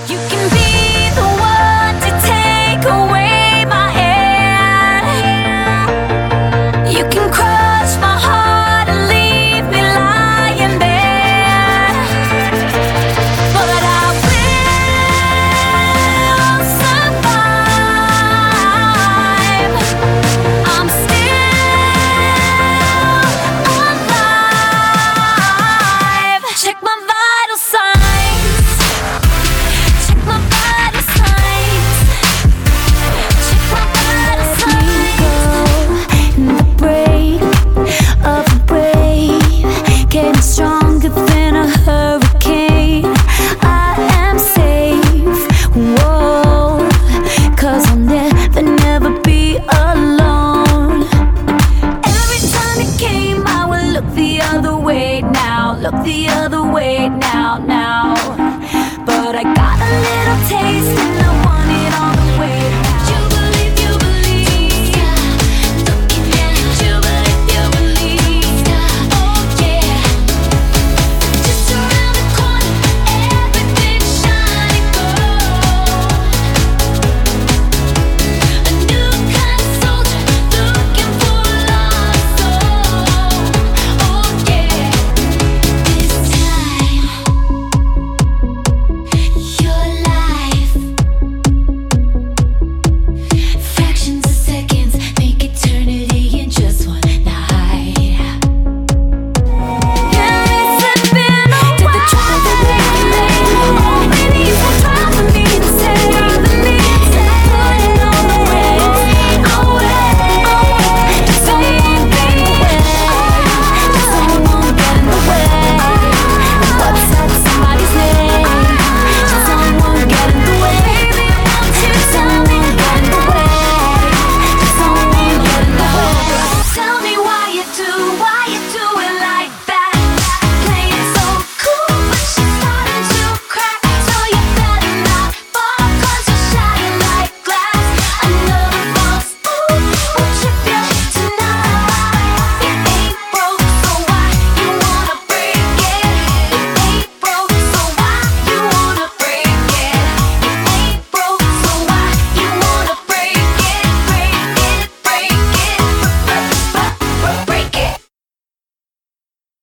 You can be the one to take away my air. You can crush my heart and leave me lying there. But I will survive. I'm still alive. Check my vital signs. Check my vital signs. Check my vital signs. In the break of a wave, getting stronger than a hurricane. I am safe, whoa, 'cause I'll never be alone. Every time it came, I would look the other way now. Look the other way now. But I got